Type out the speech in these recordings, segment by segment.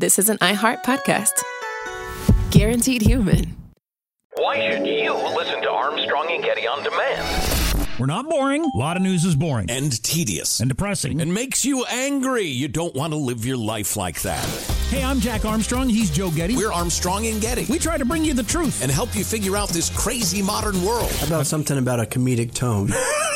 this is an iHeart podcast. Guaranteed human. Why should you listen to Armstrong and Getty on demand? We're not boring. A lot of news is boring. And tedious. And depressing. And makes you angry. You don't want to live your life like that. Hey, I'm Jack Armstrong. He's Joe Getty. We're Armstrong and Getty. We try to bring you the truth. And help you figure out this crazy modern world. How about something about a comedic tone?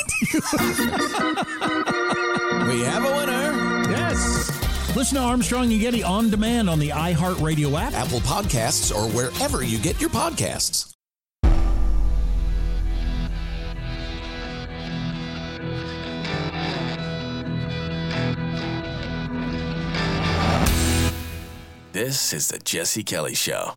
We have a winner. Yes. Listen to Armstrong and Getty on demand on the iHeartRadio app, Apple Podcasts, or wherever you get your podcasts. This is the Jesse Kelly Show.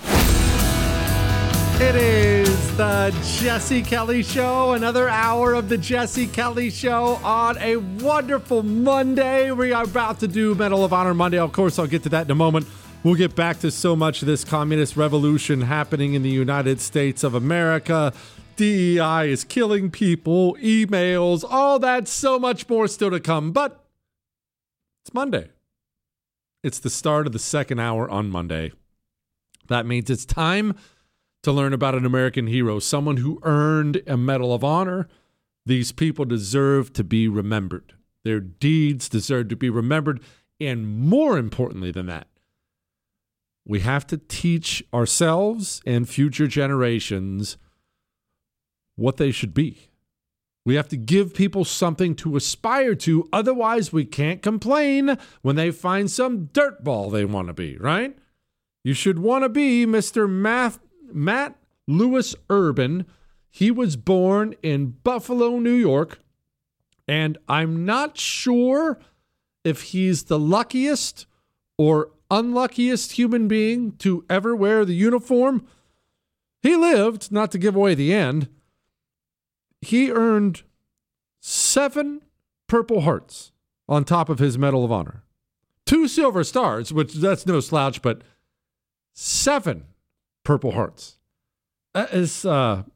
It is the Jesse Kelly Show, another hour of the Jesse Kelly Show on a wonderful Monday. We are about to do Medal of Honor Monday. Of course, I'll get to that in a moment. We'll get back to so much of this communist revolution happening in the United States of America. DEI is killing people, emails, all that, so much more still to come. But it's Monday. It's the start of the second hour on Monday. That means it's time to learn about an American hero, someone who earned a Medal of Honor. These people deserve to be remembered. Their deeds deserve to be remembered. And more importantly than that, we have to teach ourselves and future generations what they should be. We have to give people something to aspire to. Otherwise, we can't complain when they find some dirtball they want to be, right? You should want to be Mr. Matt Lewis Urban. He was born in Buffalo, New York, and I'm not sure if he's the luckiest or unluckiest human being to ever wear the uniform. He lived, not to give away the end. He earned 7 Purple Hearts on top of his Medal of Honor. 2 Silver Stars, which that's no slouch, but 7 Purple Hearts. That is, wow.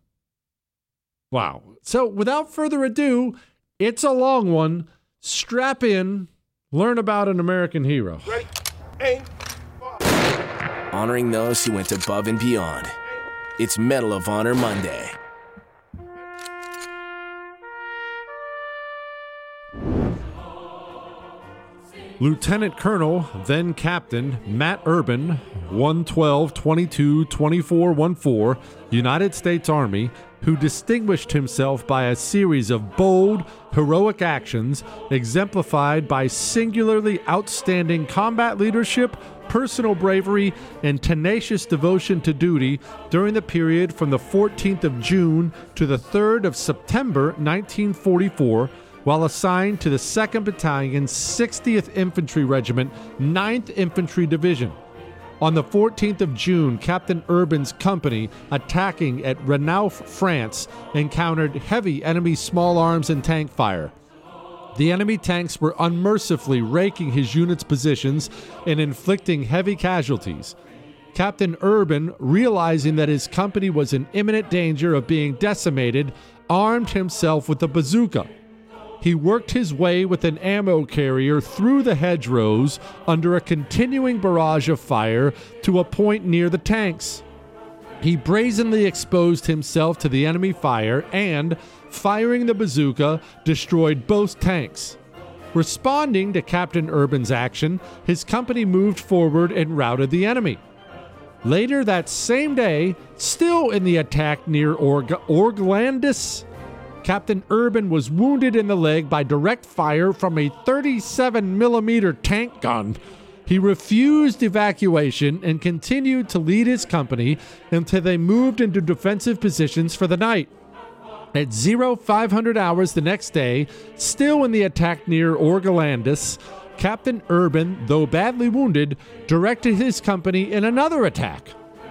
So without further ado, it's a long one. Strap in, learn about an American hero. Ready, aim, fire. Honoring those who went above and beyond. It's Medal of Honor Monday. Lieutenant Colonel, then Captain, Matt Urban, 112-22-24-14, United States Army, who distinguished himself by a series of bold, heroic actions exemplified by singularly outstanding combat leadership, personal bravery, and tenacious devotion to duty during the period from the 14th of June to the 3rd of September 1944, while assigned to the 2nd Battalion, 60th Infantry Regiment, 9th Infantry Division. On the 14th of June, Captain Urban's company, attacking at Renouf, France, encountered heavy enemy small arms and tank fire. The enemy tanks were unmercifully raking his unit's positions and inflicting heavy casualties. Captain Urban, realizing that his company was in imminent danger of being decimated, armed himself with a bazooka. He worked his way with an ammo carrier through the hedgerows under a continuing barrage of fire to a point near the tanks. He brazenly exposed himself to the enemy fire and, firing the bazooka, destroyed both tanks. Responding to Captain Urban's action, his company moved forward and routed the enemy. Later that same day, still in the attack near Orglandis, Captain Urban was wounded in the leg by direct fire from a 37mm tank gun. He refused evacuation and continued to lead his company until they moved into defensive positions for the night. At 0500 hours the next day, still in the attack near Orglandis, Captain Urban, though badly wounded, directed his company in another attack.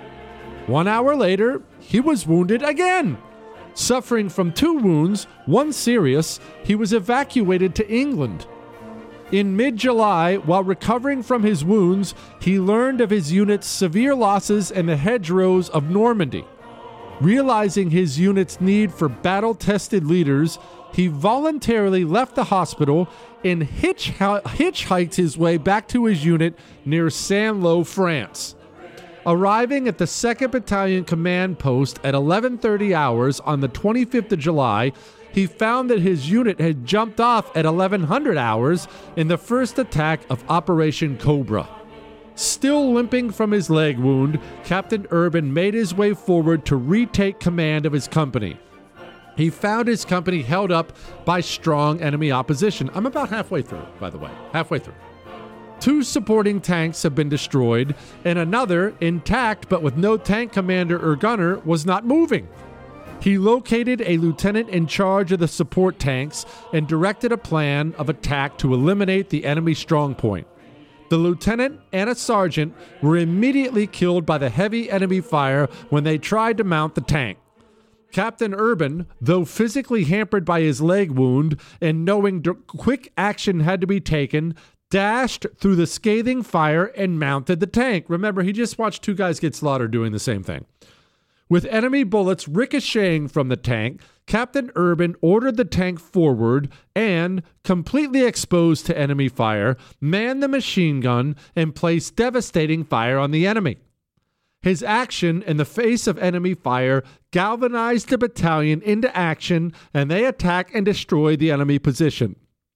1 hour later, he was wounded again. Suffering from 2 wounds, one serious, he was evacuated to England. In mid-July, while recovering from his wounds, he learned of his unit's severe losses in the hedgerows of Normandy. Realizing his unit's need for battle-tested leaders, he voluntarily left the hospital and hitchhiked his way back to his unit near Saint-Lô, France. Arriving at the 2nd Battalion command post at 11:30 hours on the 25th of July, he found that his unit had jumped off at 1100 hours in the first attack of Operation Cobra. Still limping from his leg wound, Captain Urban made his way forward to retake command of his company. He found his company held up by strong enemy opposition. I'm about halfway through, by the way. Halfway through. 2 supporting tanks have been destroyed, and another, intact but with no tank commander or gunner, was not moving. He located a lieutenant in charge of the support tanks and directed a plan of attack to eliminate the enemy strongpoint. The lieutenant and a sergeant were immediately killed by the heavy enemy fire when they tried to mount the tank. Captain Urban, though physically hampered by his leg wound and knowing quick action had to be taken, dashed through the scathing fire and mounted the tank. Remember, he just watched 2 guys get slaughtered doing the same thing. With enemy bullets ricocheting from the tank, Captain Urban ordered the tank forward and, completely exposed to enemy fire, manned the machine gun and placed devastating fire on the enemy. His action in the face of enemy fire galvanized the battalion into action, and they attacked and destroyed the enemy position.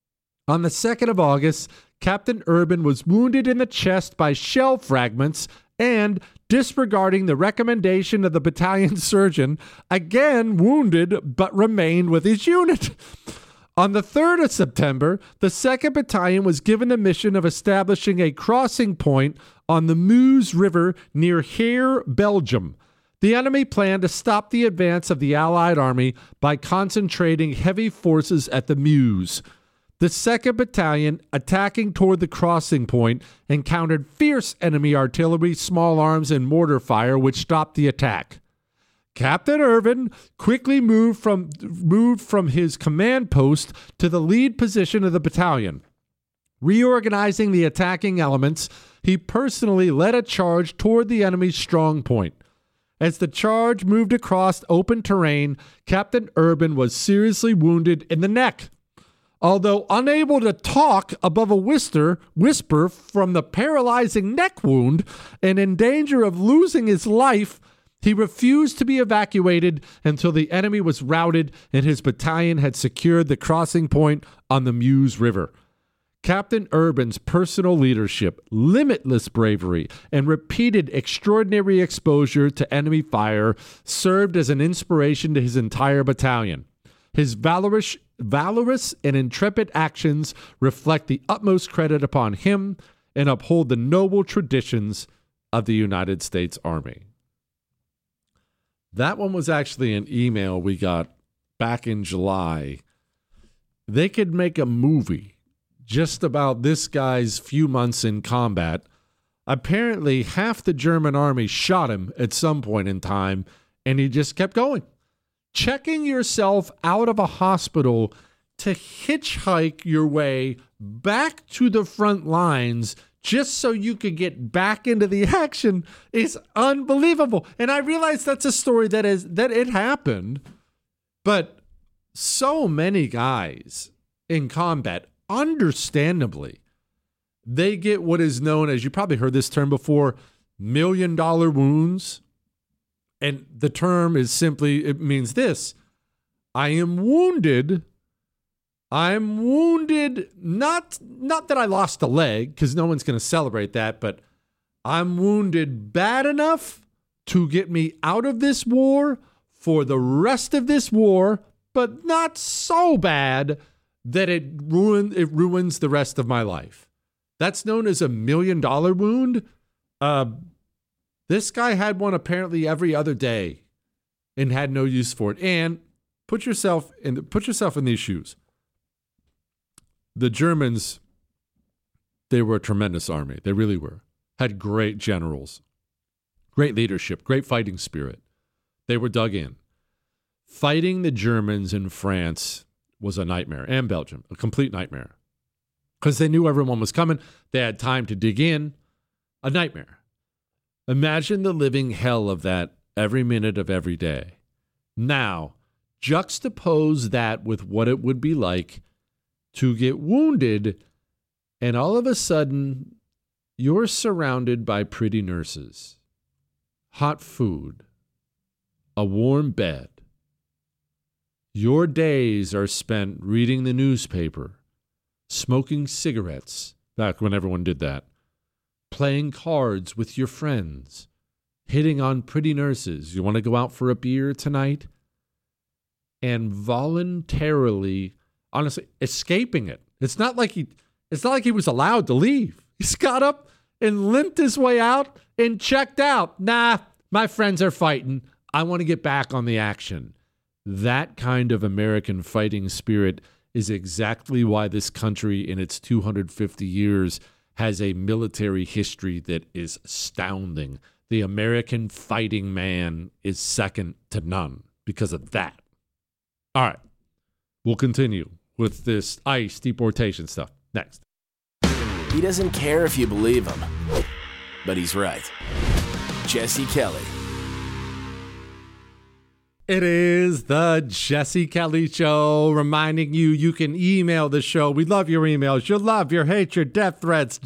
On the 2nd of August, Captain Urban was wounded in the chest by shell fragments and, disregarding the recommendation of the battalion surgeon, again wounded but remained with his unit. On the 3rd of September, the 2nd Battalion was given the mission of establishing a crossing point on the Meuse River near Hyères, Belgium. The enemy planned to stop the advance of the Allied army by concentrating heavy forces at the Meuse. The 2nd Battalion, attacking toward the crossing point, encountered fierce enemy artillery, small arms, and mortar fire, which stopped the attack. Captain Irvin quickly moved from his command post to the lead position of the battalion. Reorganizing the attacking elements, he personally led a charge toward the enemy's strong point. As the charge moved across open terrain, Captain Urban was seriously wounded in the neck. Although unable to talk above a whisper from the paralyzing neck wound and in danger of losing his life, he refused to be evacuated until the enemy was routed and his battalion had secured the crossing point on the Meuse River. Captain Urban's personal leadership, limitless bravery, and repeated extraordinary exposure to enemy fire served as an inspiration to his entire battalion. His valorous and intrepid actions reflect the utmost credit upon him and uphold the noble traditions of the United States Army. That one was actually an email we got back in July. They could make a movie just about this guy's few months in combat. Apparently, half the German army shot him at some point in time, and he just kept going. Checking yourself out of a hospital to hitchhike your way back to the front lines just so you could get back into the action is unbelievable. And I realize that's a story that it happened, but so many guys in combat, understandably, they get what is known as, you probably heard this term before, $1 million wounds. And the term is simply, it means this: I am wounded. I'm wounded, not that I lost a leg, because no one's going to celebrate that, but I'm wounded bad enough to get me out of this war for the rest of this war, but not so bad that it ruins the rest of my life. That's known as a $1 million wound. This guy had one apparently every other day and had no use for it. And put yourself in these shoes. The Germans, they were a tremendous army. They really were. Had great generals, great leadership, great fighting spirit. They were dug in. Fighting the Germans in France was a nightmare, and Belgium, a complete nightmare. Because they knew everyone was coming. They had time to dig in. A nightmare. Imagine the living hell of that every minute of every day. Now, juxtapose that with what it would be like to get wounded, and all of a sudden, you're surrounded by pretty nurses, hot food, a warm bed. Your days are spent reading the newspaper, smoking cigarettes, back when everyone did that, playing cards with your friends, hitting on pretty nurses. You want to go out for a beer tonight? And voluntarily, honestly, escaping it. It's not like he was allowed to leave. He's got up and limped his way out and checked out. Nah, my friends are fighting. I want to get back on the action. That kind of American fighting spirit is exactly why this country in its 250 years has a military history that is astounding. The American fighting man is second to none because of that. All right, we'll continue with this ICE deportation stuff next. He doesn't care if you believe him, but he's right. Jesse Kelly. It is the Jesse Kelly Show, reminding you can email the show. We love your emails, your love, your hate, your death threats.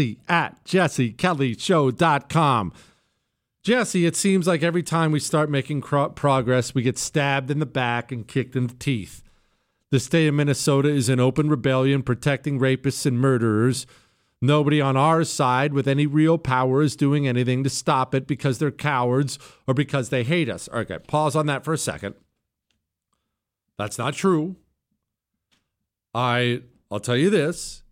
Jesse@jessekellyshow.com. Jesse, it seems like every time we start making progress, we get stabbed in the back and kicked in the teeth. The state of Minnesota is in open rebellion, protecting rapists and murderers. Nobody on our side with any real power is doing anything to stop it because they're cowards or because they hate us. Okay, pause on that for a second. That's not true. I'll tell you this.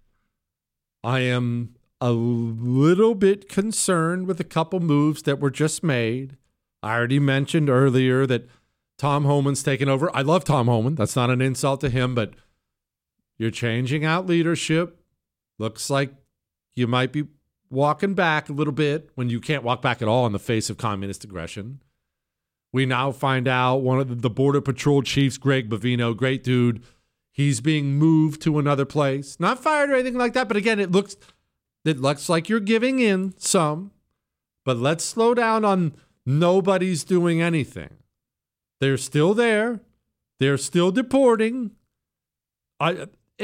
I am a little bit concerned with a couple moves that were just made. I already mentioned earlier that Tom Homan's taken over. I love Tom Homan. That's not an insult to him, but you're changing out leadership. Looks like you might be walking back a little bit when you can't walk back at all in the face of communist aggression. We now find out one of the Border Patrol chiefs, Greg Bovino, great dude, he's being moved to another place. Not fired or anything like that, but again, it looks like you're giving in some. But let's slow down on nobody's doing anything. They're still there. They're still deporting. I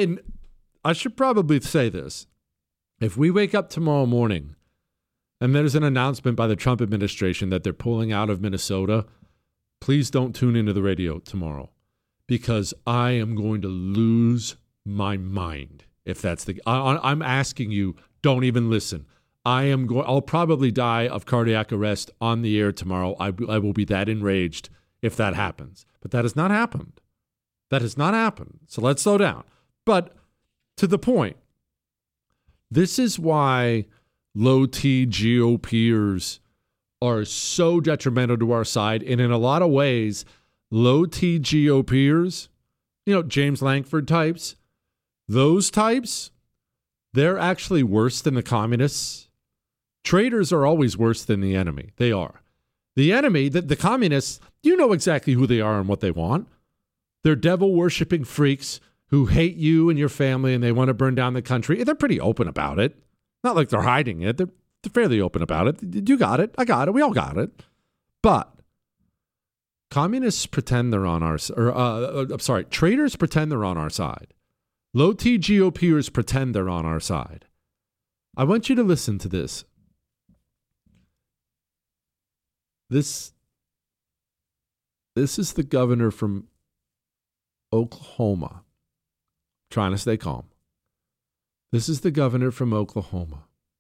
should probably say this. If we wake up tomorrow morning and there's an announcement by the Trump administration that they're pulling out of Minnesota, please don't tune into the radio tomorrow because I am going to lose my mind. If that's I'm asking you, don't even listen. I'll probably die of cardiac arrest on the air tomorrow. I will be that enraged if that happens. But that has not happened. That has not happened. So let's slow down. But to the point, this is why low-T GOPers are so detrimental to our side. And in a lot of ways, low-T GOPers, James Lankford types, those types, they're actually worse than the communists. Traitors are always worse than the enemy. They are. The enemy, the communists, you know exactly who they are and what they want. They're devil-worshipping freaks who hate you and your family and they want to burn down the country. They're pretty open about it. Not like they're hiding it. They're fairly open about it. You got it. I got it. We all got it. But communists pretend they're on our side. Traitors pretend they're on our side. Low-T GOPers pretend they're on our side. I want you to listen to this. This is the governor from Oklahoma. Trying to stay calm. This is the governor from Oklahoma.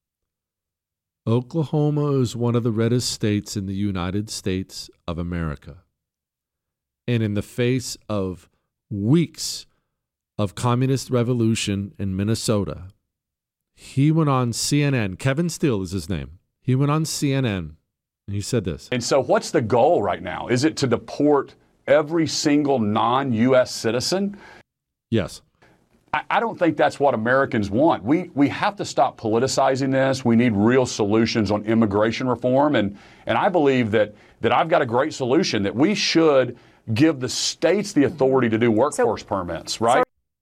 Oklahoma is one of the reddest states in the United States of America. And in the face of weeks of communist revolution in Minnesota, he went on CNN. Kevin Steele is his name. He went on CNN and he said this. And so what's the goal right now? Is it to deport every single non-U.S. citizen? Yes. I don't think that's what Americans want. We have to stop politicizing this. We need real solutions on immigration reform. And I believe that I've got a great solution, that we should give the states the authority to do workforce permits, right?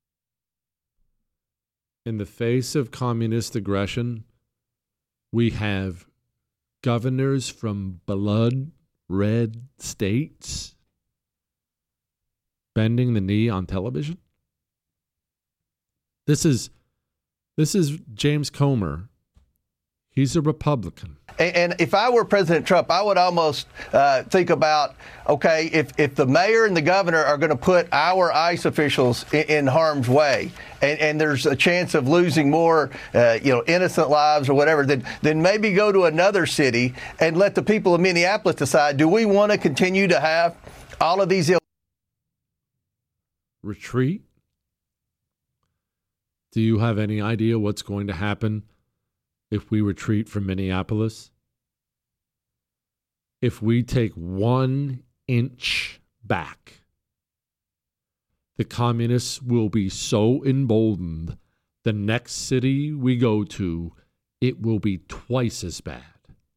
In the face of communist aggression, we have governors from blood red states bending the knee on television? This is James Comer. He's a Republican. And if I were President Trump, I would almost think about, okay, if the mayor and the governor are going to put our ICE officials in harm's way, and there's a chance of losing more, innocent lives or whatever, then maybe go to another city and let the people of Minneapolis decide, do we want to continue to have all of these retreat? Do you have any idea what's going to happen if we retreat from Minneapolis? If we take 1 inch back, the communists will be so emboldened, the next city we go to, it will be twice as bad.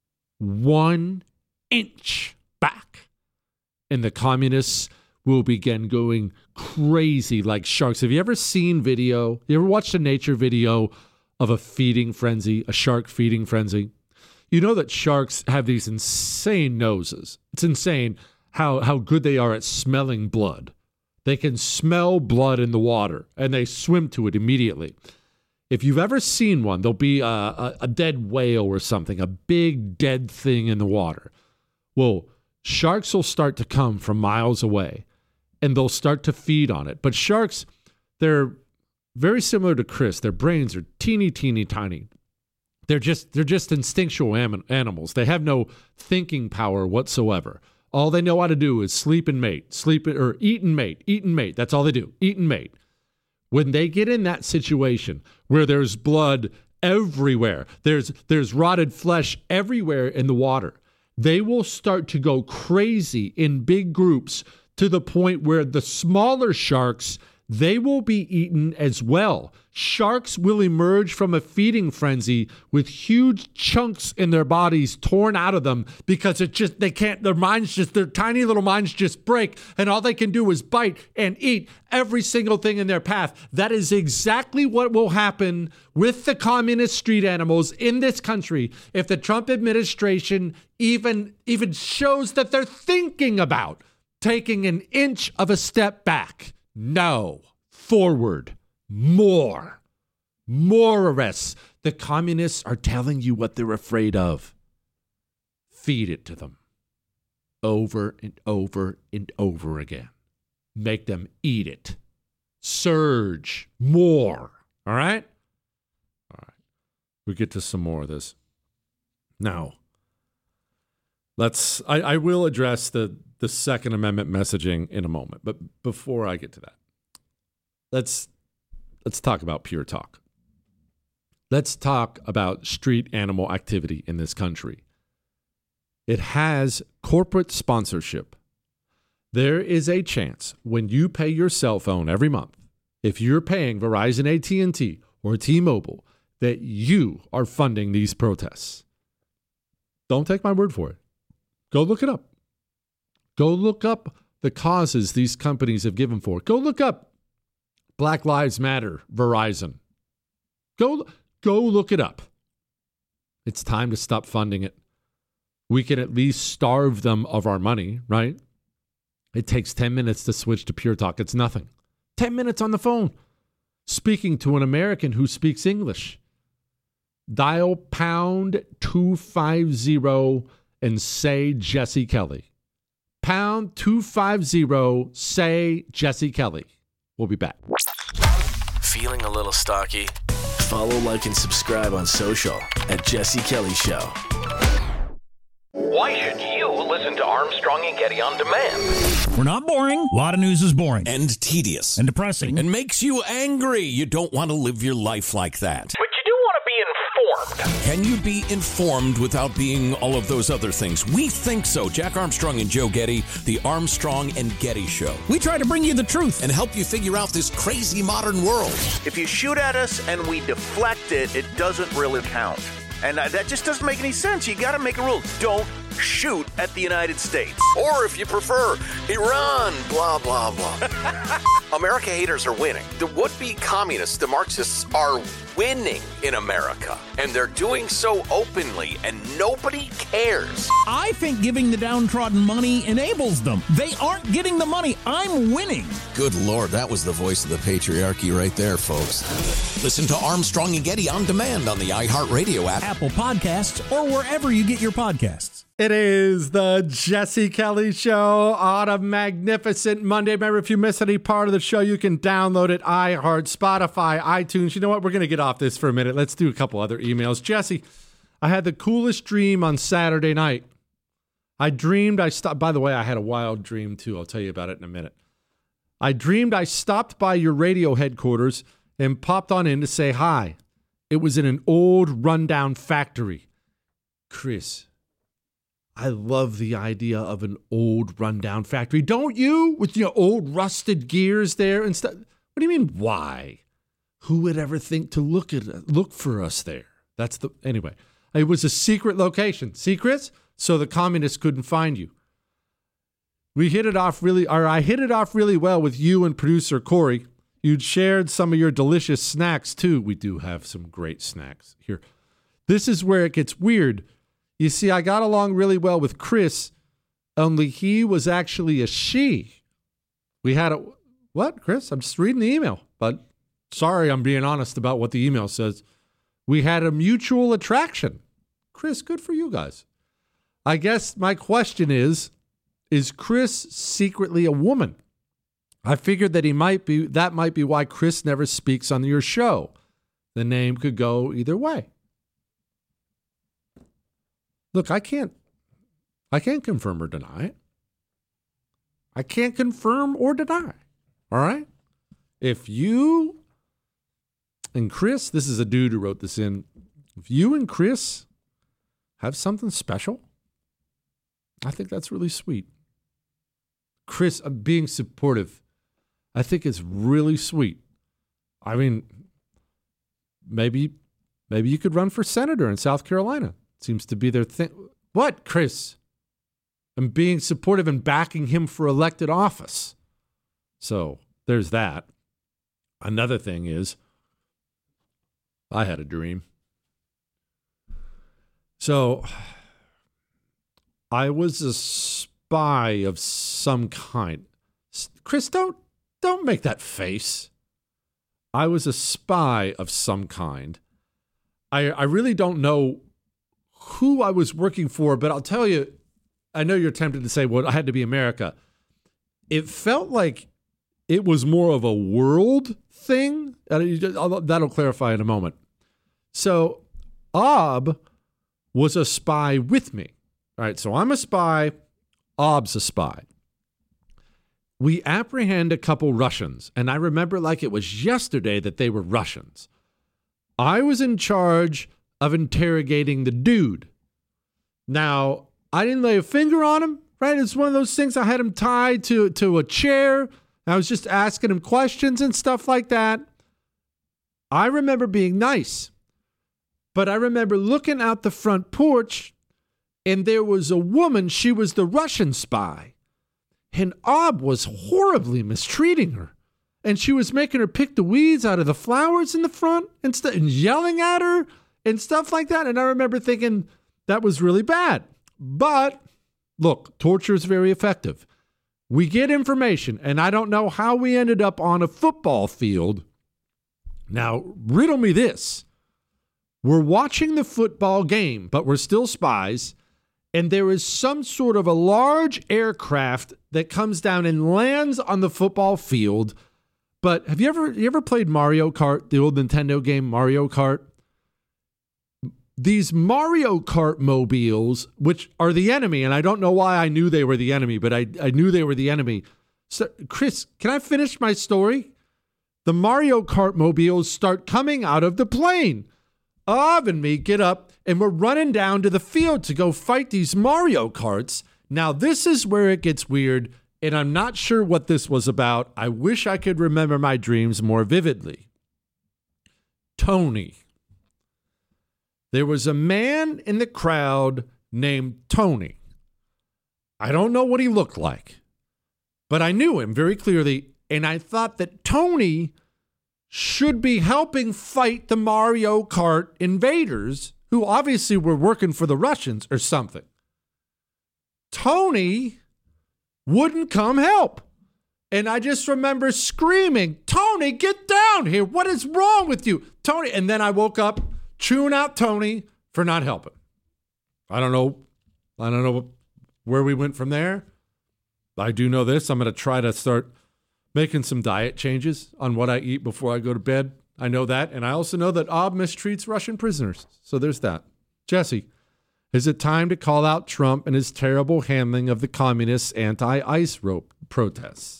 1 inch back, and the communists will begin going crazy like sharks. Have you ever seen video? You ever watched a nature video of a feeding frenzy, a shark feeding frenzy? You know that sharks have these insane noses. It's insane how good they are at smelling blood. They can smell blood in the water, and they swim to it immediately. If you've ever seen one, there'll be a dead whale or something, a big dead thing in the water. Well, sharks will start to come from miles away, and they'll start to feed on it. But sharks, they're very similar to Chris. Their brains are teeny, teeny, tiny. They're just instinctual animals. They have no thinking power whatsoever. All they know how to do is sleep and mate, eat and mate. That's all they do, eat and mate. When they get in that situation where there's blood everywhere, there's rotted flesh everywhere in the water, they will start to go crazy in big groups to the point where the smaller sharks, they will be eaten as well. Sharks will emerge from a feeding frenzy with huge chunks in their bodies torn out of them because their tiny little minds just break, and all they can do is bite and eat every single thing in their path. That is exactly what will happen with the communist street animals in this country if the Trump administration even shows that they're thinking about taking an inch of a step back. No. Forward. More arrests. The communists are telling you what they're afraid of. Feed it to them. Over and over and over again. Make them eat it. Surge. More. All right? All right. We get to some more of this. Now, I will address the Second Amendment messaging in a moment. But before I get to that, let's talk about pure talk. Let's talk about street animal activity in this country. It has corporate sponsorship. There is a chance when you pay your cell phone every month, if you're paying Verizon, AT&T, or T-Mobile, that you are funding these protests. Don't take my word for it. Go look it up. Go look up the causes these companies have given for it. Go look up Black Lives Matter, Verizon. Go look it up. It's time to stop funding it. We can at least starve them of our money, right? It takes 10 minutes to switch to Pure Talk. It's nothing. 10 minutes on the phone, speaking to an American who speaks English. Dial pound 250 and say Jesse Kelly. Pound 250, say Jesse Kelly. We'll be back. Feeling a little stocky? Follow, like, and subscribe on social at Jesse Kelly Show. Why should you listen to Armstrong and Getty on demand? We're not boring. A lot of news is boring. And tedious. And depressing. And makes you angry. You don't want to live your life like that. But you do want to be informed. Can you be informed without being all of those other things? We think so. Jack Armstrong and Joe Getty, the Armstrong and Getty Show. We try to bring you the truth and help you figure out this crazy modern world. If you shoot at us and we deflect it, it doesn't really count. And that just doesn't make any sense. You got to make a rule. Don't shoot at the United States. Or if you prefer, Iran, blah, blah, blah. America haters are winning. The would-be communists, the Marxists, are winning in America. And they're doing so openly, and nobody cares. I think giving the downtrodden money enables them. They aren't getting the money. I'm winning. Good Lord, that was the voice of the patriarchy right there, folks. Listen to Armstrong and Getty on demand on the iHeartRadio app, Apple Podcasts, or wherever you get your podcasts. It is the Jesse Kelly Show on a magnificent Monday. Remember, if you miss any part of the show, you can download it, iHeart, Spotify, iTunes. You know what? We're going to get off this for a minute. Let's do a couple other emails. Jesse, I had the coolest dream on Saturday night. I dreamed I stopped. By the way, I had a wild dream, too. I'll tell you about it in a minute. I dreamed I stopped by your radio headquarters and popped on in to say hi. It was in an old, rundown factory. Chris, I love the idea of an old rundown factory. Don't you? With your old rusted gears there and stuff. What do you mean, why? Who would ever think to look for us there? Anyway, it was a secret location. See, Chris? So the communists couldn't find you. I hit it off really well with you and producer Corey. You'd shared some of your delicious snacks too. We do have some great snacks here. This is where it gets weird. You see, I got along really well with Chris, only he was actually a she. We had a... What, Chris? I'm just reading the email, but sorry, I'm being honest about what the email says. We had a mutual attraction. Chris, good for you guys. I guess my question is Chris secretly a woman? I figured that that might be why Chris never speaks on your show. The name could go either way. Look, I can't confirm or deny it. I can't confirm or deny. All right? If you and Chris, this is a dude who wrote this in. If you and Chris have something special, I think that's really sweet. Chris, being supportive, I think it's really sweet. I mean, maybe you could run for senator in South Carolina. Seems to be their thing. What, Chris? I'm being supportive and backing him for elected office. So there's that. Another thing is, I had a dream. So I was a spy of some kind. Chris, don't make that face. I was a spy of some kind. I really don't know who I was working for, but I'll tell you, I know you're tempted to say, well, I had to be America. It felt like it was more of a world thing. That'll clarify in a moment. So Ob was a spy with me. All right, so I'm a spy. Ob's a spy. We apprehend a couple Russians, and I remember like it was yesterday that they were Russians. I was in charge of interrogating the dude. Now, I didn't lay a finger on him, right? It's one of those things. I had him tied to a chair. I was just asking him questions and stuff like that. I remember being nice, but I remember looking out the front porch, and there was a woman. She was the Russian spy, and Ob was horribly mistreating her. And she was making her pick the weeds out of the flowers in the front and yelling at her and stuff like that. And I remember thinking that was really bad. But look, torture is very effective. We get information, and I don't know how we ended up on a football field. Now, riddle me this. We're watching the football game, but we're still spies, and there is some sort of a large aircraft that comes down and lands on the football field. But have you ever played Mario Kart, the old Nintendo game Mario Kart? These Mario Kart mobiles, which are the enemy, and I don't know why I knew they were the enemy, but I knew they were the enemy. So, Chris, can I finish my story? The Mario Kart mobiles start coming out of the plane. Ob and me get up, and we're running down to the field to go fight these Mario Karts. Now, this is where it gets weird, and I'm not sure what this was about. I wish I could remember my dreams more vividly. Tony. There was a man in the crowd named Tony. I don't know what he looked like, but I knew him very clearly. And I thought that Tony should be helping fight the Mario Kart invaders, who obviously were working for the Russians or something. Tony wouldn't come help. And I just remember screaming, Tony, get down here. What is wrong with you? Tony. And then I woke up chewing out Tony for not helping. I don't know where we went from there. I do know this. I'm going to try to start making some diet changes on what I eat before I go to bed. I know that. And I also know that Ob mistreats Russian prisoners. So there's that. Jesse, is it time to call out Trump and his terrible handling of the communists' anti-ICE protests?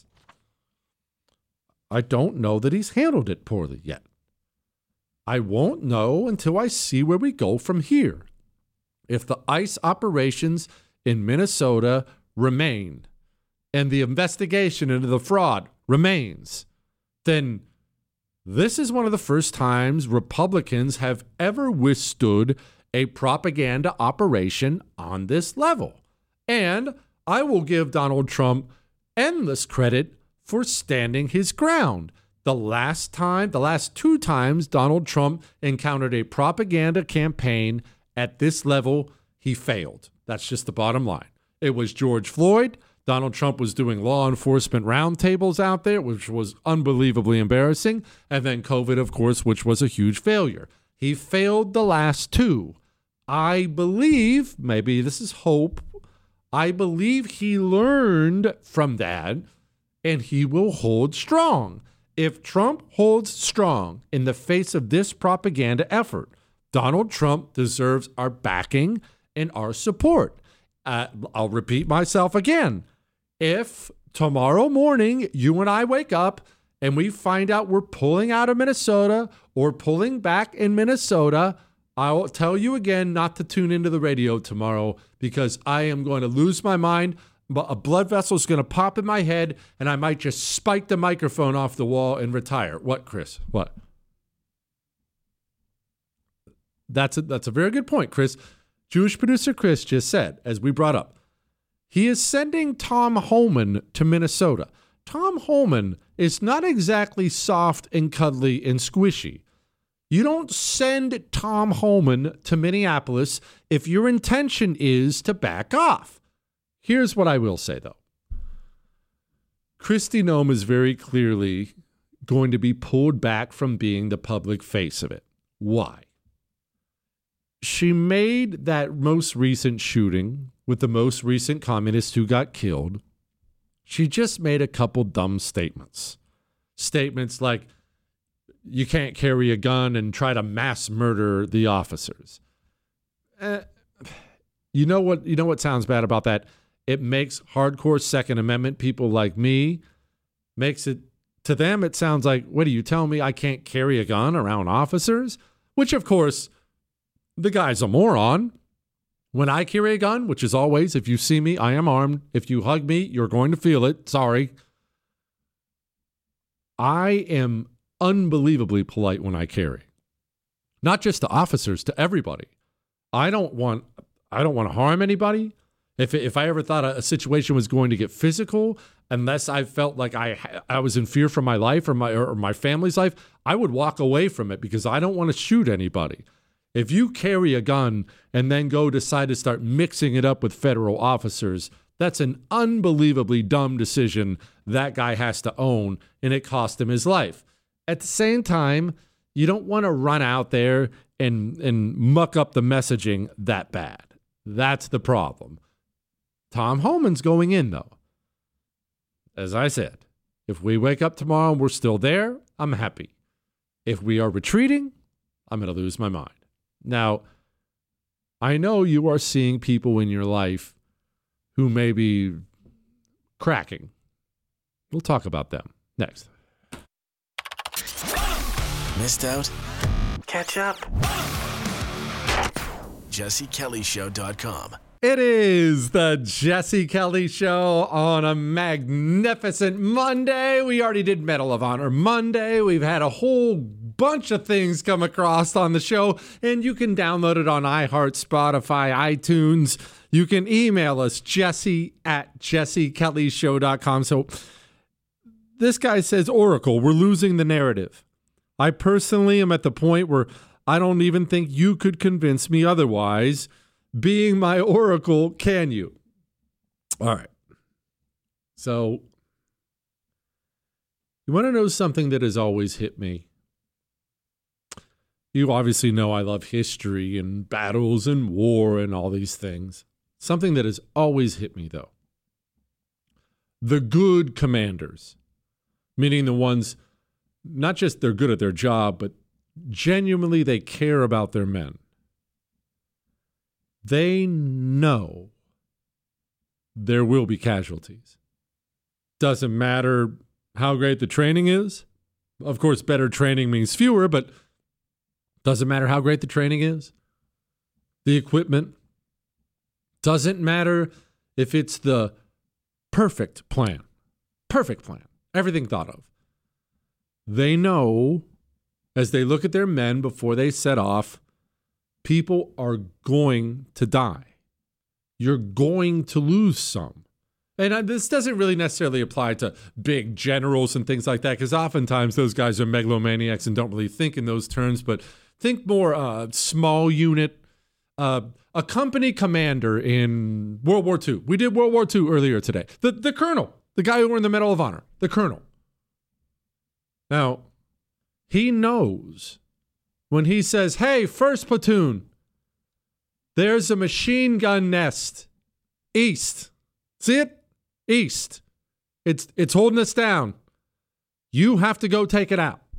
I don't know that he's handled it poorly yet. I won't know until I see where we go from here. If the ICE operations in Minnesota remain and the investigation into the fraud remains, then this is one of the first times Republicans have ever withstood a propaganda operation on this level. And I will give Donald Trump endless credit for standing his ground. The last two times Donald Trump encountered a propaganda campaign at this level, he failed. That's just the bottom line. It was George Floyd. Donald Trump was doing law enforcement roundtables out there, which was unbelievably embarrassing. And then COVID, of course, which was a huge failure. He failed the last two. I believe, maybe this is hope, I believe he learned from that and he will hold strong. If Trump holds strong in the face of this propaganda effort, Donald Trump deserves our backing and our support. I'll repeat myself again. If tomorrow morning you and I wake up and we find out we're pulling out of Minnesota or pulling back in Minnesota, I'll tell you again not to tune into the radio tomorrow because I am going to lose my mind. A blood vessel is going to pop in my head and I might just spike the microphone off the wall and retire. What, Chris? What? That's a very good point, Chris. Jewish producer Chris just said, as we brought up, he is sending Tom Homan to Minnesota. Tom Homan is not exactly soft and cuddly and squishy. You don't send Tom Homan to Minneapolis if your intention is to back off. Here's what I will say, though. Kristi Noem is very clearly going to be pulled back from being the public face of it. Why? She made that most recent shooting with the most recent communist who got killed. She just made a couple dumb statements. Statements like, you can't carry a gun and try to mass murder the officers. You know what sounds bad about that? It makes hardcore Second Amendment people like me, to them it sounds like, what do you tell me I can't carry a gun around officers? Which of course, the guy's a moron. When I carry a gun, which is always, if you see me, I am armed. If you hug me, you're going to feel it. Sorry. I am unbelievably polite when I carry. Not just to officers, to everybody. I don't want to harm anybody. If I ever thought a situation was going to get physical, unless I felt like I was in fear for my life or my family's life, I would walk away from it because I don't want to shoot anybody. If you carry a gun and then decide to start mixing it up with federal officers, that's an unbelievably dumb decision that guy has to own, and it cost him his life. At the same time, you don't want to run out there and muck up the messaging that bad. That's the problem. Tom Homan's going in, though. As I said, if we wake up tomorrow and we're still there, I'm happy. If we are retreating, I'm going to lose my mind. Now, I know you are seeing people in your life who may be cracking. We'll talk about them next. Missed out? Catch up. JesseKellyShow.com. It is the Jesse Kelly Show on a magnificent Monday. We already did Medal of Honor Monday. We've had a whole bunch of things come across on the show, and you can download it on iHeart, Spotify, iTunes. You can email us, Jesse@JesseKellyShow.com. So This guy says, Oracle, we're losing the narrative. I personally am at the point where I don't even think you could convince me otherwise. Being my Oracle, can you? All right. So, you want to know something that has always hit me? You obviously know I love history and battles and war and all these things. Something that has always hit me, though. The good commanders, meaning the ones, not just they're good at their job, but genuinely they care about their men. They know there will be casualties. Doesn't matter how great the training is. Of course, better training means fewer, but doesn't matter how great the training is. The equipment. Doesn't matter if it's the perfect plan. Perfect plan. Everything thought of. They know, as they look at their men before they set off, people are going to die. You're going to lose some. And this doesn't really necessarily apply to big generals and things like that, because oftentimes those guys are megalomaniacs and don't really think in those terms, but think more small unit, a company commander in World War II. We did World War II earlier today. The colonel, the guy who earned the Medal of Honor, the colonel. Now, he knows when he says, hey, first platoon, there's a machine gun nest east. See it? East. It's holding us down. You have to go take it out.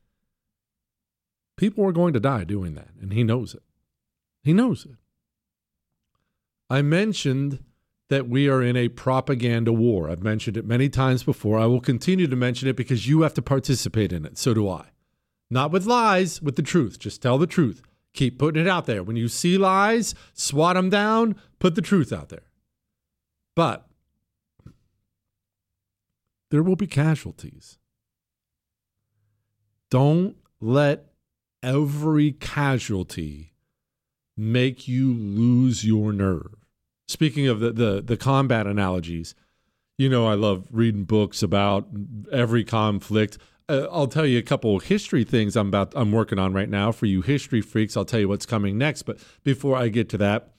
People are going to die doing that, and he knows it. He knows it. I mentioned that we are in a propaganda war. I've mentioned it many times before. I will continue to mention it because you have to participate in it. So do I. Not with lies, with the truth. Just tell the truth. Keep putting it out there. When you see lies, swat them down, put the truth out there. But there will be casualties. Don't let every casualty make you lose your nerve. Speaking of the combat analogies, you know I love reading books about every conflict. I'll tell you a couple of history things I'm working on right now for you history freaks. I'll tell you what's coming next. But before I get to that,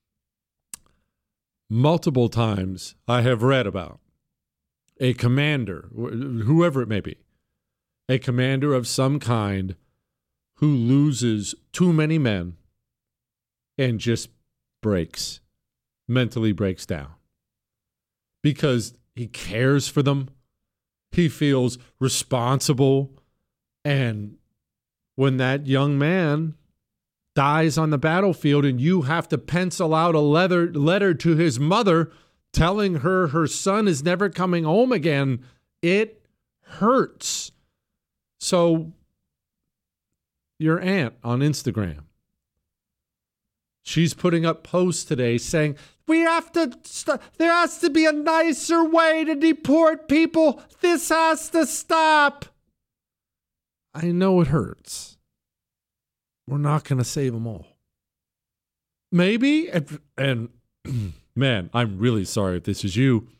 multiple times I have read about a commander, whoever it may be, a commander of some kind who loses too many men and just mentally breaks down because he cares for them. He feels responsible. And when that young man dies on the battlefield and you have to pencil out a letter to his mother telling her son is never coming home again, it hurts. So your aunt on Instagram, she's putting up posts today saying, there has to be a nicer way to deport people. This has to stop. I know it hurts. We're not going to save them all. Maybe, and man, I'm really sorry if this is you.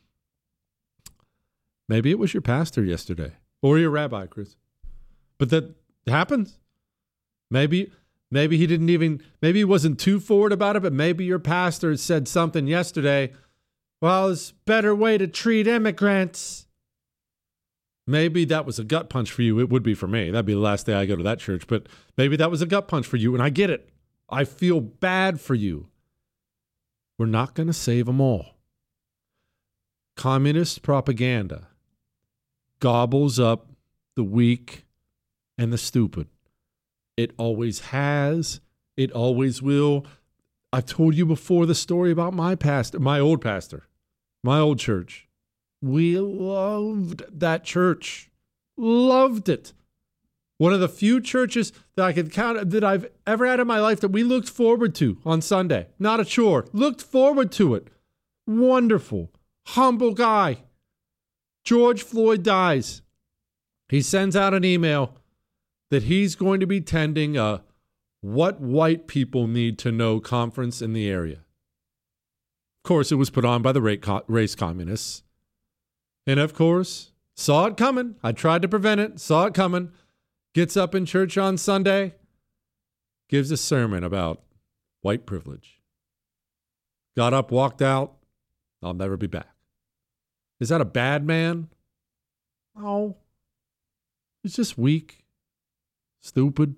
Maybe it was your pastor yesterday or your rabbi, Chris. But that happens. Maybe he wasn't too forward about it, but maybe your pastor said something yesterday. Well, it's a better way to treat immigrants. Maybe that was a gut punch for you. It would be for me. That'd be the last day I go to that church. But maybe that was a gut punch for you, and I get it. I feel bad for you. We're not going to save them all. Communist propaganda gobbles up the weak and the stupid. It always has. It always will. I've told you before the story about my old pastor, my old church. We loved that church. Loved it. One of the few churches that I could count that I've ever had in my life that we looked forward to on Sunday. Not a chore. Looked forward to it. Wonderful. Humble guy. George Floyd dies. He sends out an email that he's going to be tending a What White People Need to Know conference in the area. Of course, it was put on by the race communists. And of course, Saw it coming. I tried to prevent it. Saw it coming. Gets up in church on Sunday. Gives a sermon about white privilege. Got up, walked out. I'll never be back. Is that a bad man? No. He's just weak. Stupid.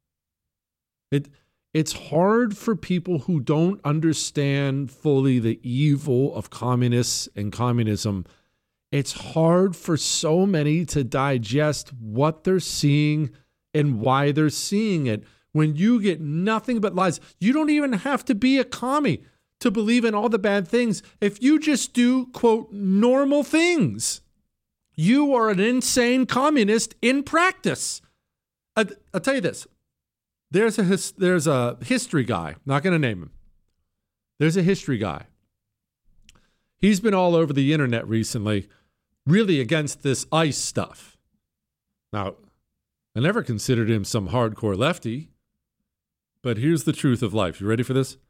It's hard for people who don't understand fully the evil of communists and communism. It's hard for so many to digest what they're seeing and why they're seeing it. When you get nothing but lies, you don't even have to be a commie to believe in all the bad things. If you just do, quote, normal things, you are an insane communist in practice. I'll tell you this. There's a history guy. Not going to name him. There's a history guy. He's been all over the internet recently, really against this ICE stuff. Now, I never considered him some hardcore lefty, but here's the truth of life. You ready for this?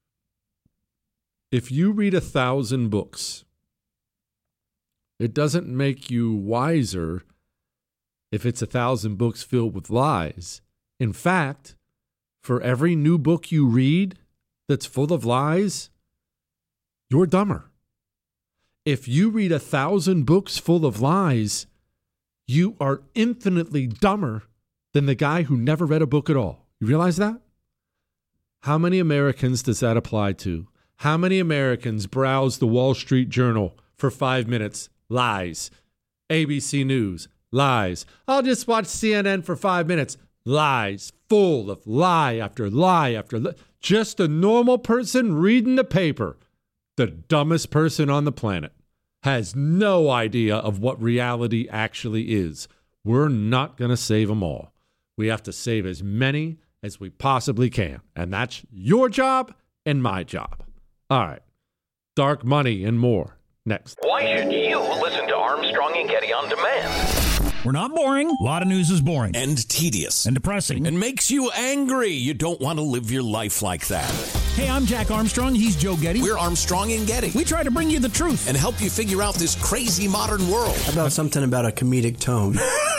If you read 1,000 books, it doesn't make you wiser if it's 1,000 books filled with lies. In fact, for every new book you read that's full of lies, you're dumber. If you read 1,000 books full of lies, you are infinitely dumber than the guy who never read a book at all. You realize that? How many Americans does that apply to? How many Americans browse the Wall Street Journal for 5 minutes? Lies. ABC News. Lies. I'll just watch CNN for 5 minutes. Lies. Full of lie after lie after lie. Just a normal person reading the paper. The dumbest person on the planet has no idea of what reality actually is. We're not going to save them all. We have to save as many as we possibly can. And that's your job and my job. All right. Dark money and more. Next. Why should you listen to Armstrong and Getty on demand? We're not boring. A lot of news is boring. And tedious. And depressing. And makes you angry. You don't want to live your life like that. Hey, I'm Jack Armstrong. He's Joe Getty. We're Armstrong and Getty. We try to bring you the truth. And help you figure out this crazy modern world. How about something about a comedic tone?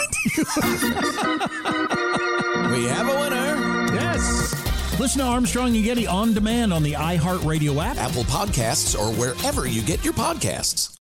We have a winner. Yes. Listen to Armstrong and Getty on demand on the iHeartRadio app, Apple Podcasts, or wherever you get your podcasts.